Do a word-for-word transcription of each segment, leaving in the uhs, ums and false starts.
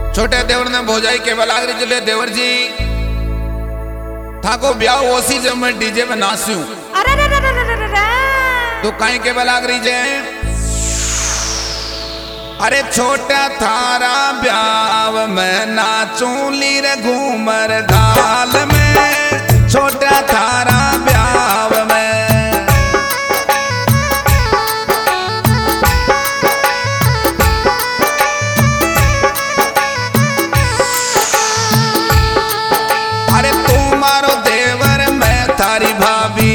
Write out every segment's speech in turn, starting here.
छोटे देवर ने भोजाई के बलागरी चले देवर जी थाको ब्याह ओसी जब मैं डीजे में नाचूं अरे रे रे रे रे रे रे तो कहीं के बलागरी जे अरे छोटा थारा ब्याह में नाचूं लीर घूमर गाल में छोटा थारा ब्याह में तारी भाभी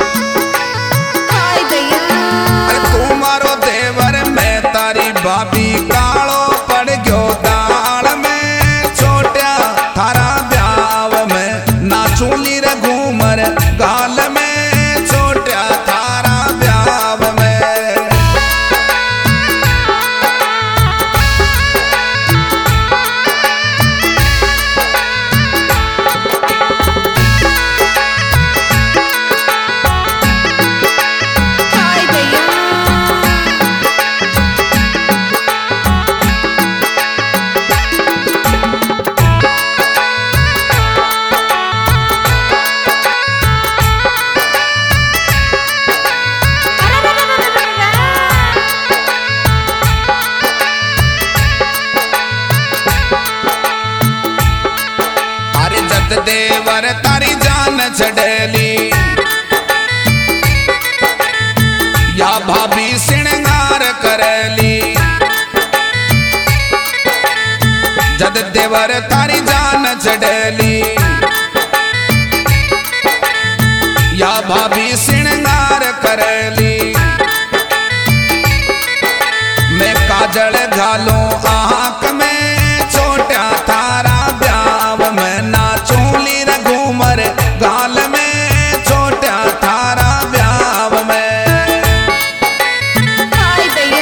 हाय दैया अरे तुम्हारो देवर मैं तारी भाभी कालो पड़ गयो दाल में छोटा थारा ब्याह में नाचूं लीर घूमर गाल में छोटा थारा ब्याह में देवर तारी जान छड़ेली या भाभी श्रृंगार करेली जद देवर तारी जान छड़ेली या भाभी श्रृंगार करेली मैं काजल घालूं आंख में छोटा थारा ब्याह में नाचूं लीर घूमर गाल में छोटा थारा ब्याह में हाय दैया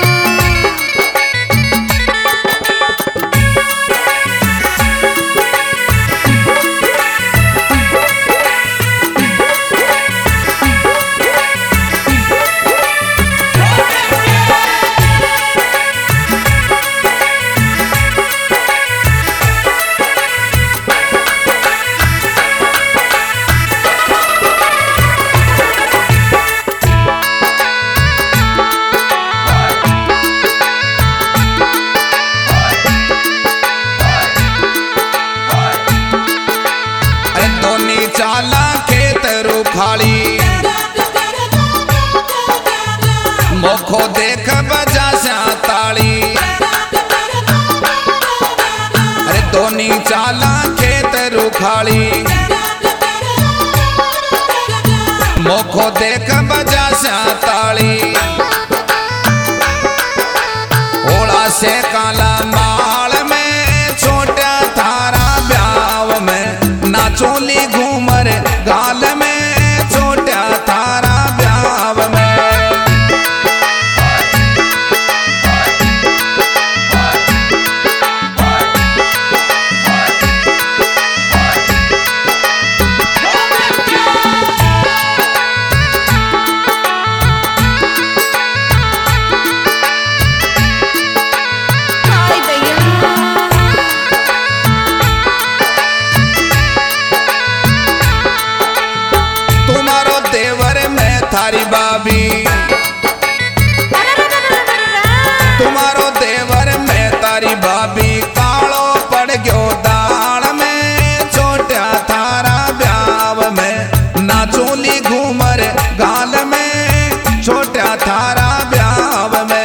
चाला खेत रुखाली मोखो देख बजा सा ताली अरे दोनी चाला खेत रुखाली मोखो देख बजा सा ताली ओला से काला माल में छोटा थारा ब्याह में नाचूं ली घूमर गाल में छोटा थारा ब्याह में हाय दैया तुम्हारो देवर मैं थारी भाभी अरे रे रे रे रे रे तुम्हारो देवर मैं तारी भाभी कालो पड़ गयो दाल में छोटा थारा ब्याह में नाचूं ली घूमर गाल में छोटा थारा ब्याह में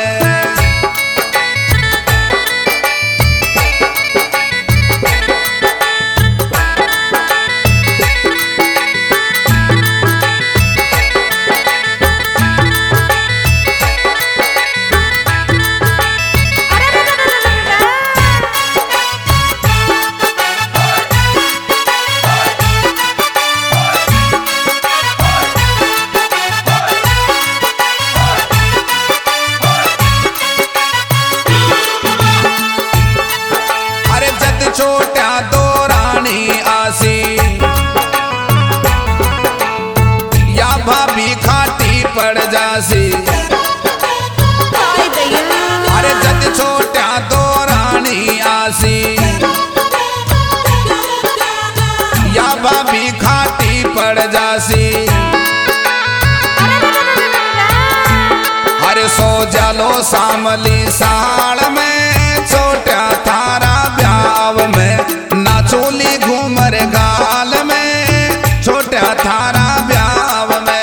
सो जालो सामली साल में छोटा थारा ब्याव में नाचोली घूमर गाल में छोटा थारा ब्याव में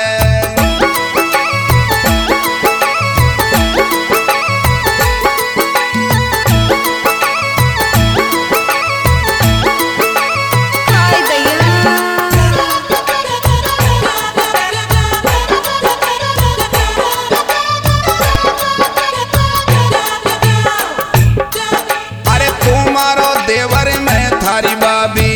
हाय दैया अरे तुम्हारो देवर में थारी बाबी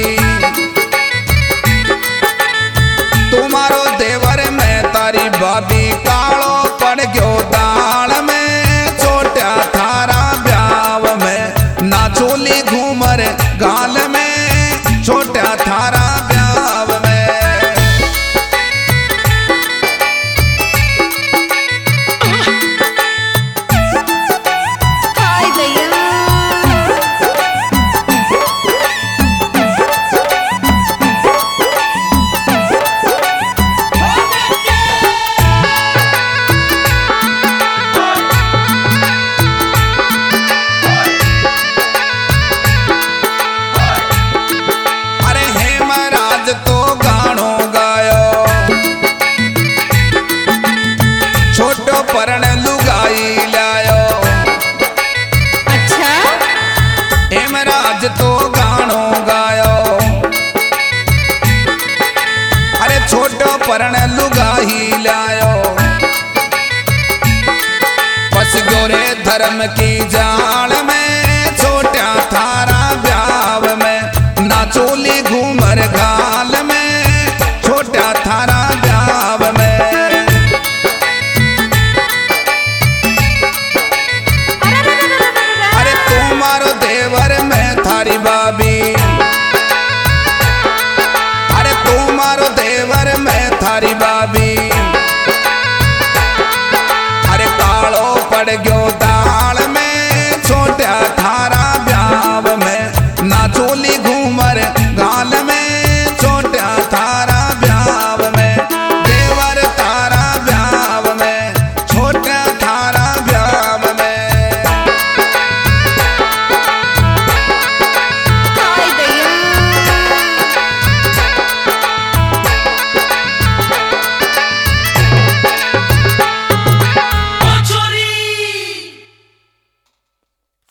तुम्हारो देवर में तारी बाबी कालो पड़ गयो दाल में छोटा थारा ब्याव में नाचोली घूमर गाल में छोटा थारा ब्याव में हाय दैया अरे हेमराज तो गानो गायो छोटो परण लुगाई लायो अच्छा हेमराज तो गानो गायो अरे छोटो परण लुगाई लायो बस गोरे धर्म की जाल में छोटा थारा ब्याव में नाचोली घूमर गाल में छोटा थारा ब्याव में अरे तुम्हारो देवर में थारी बाबी अरे तुम्हारो देवर में थारी बाबी अरे कालो पड़ गयो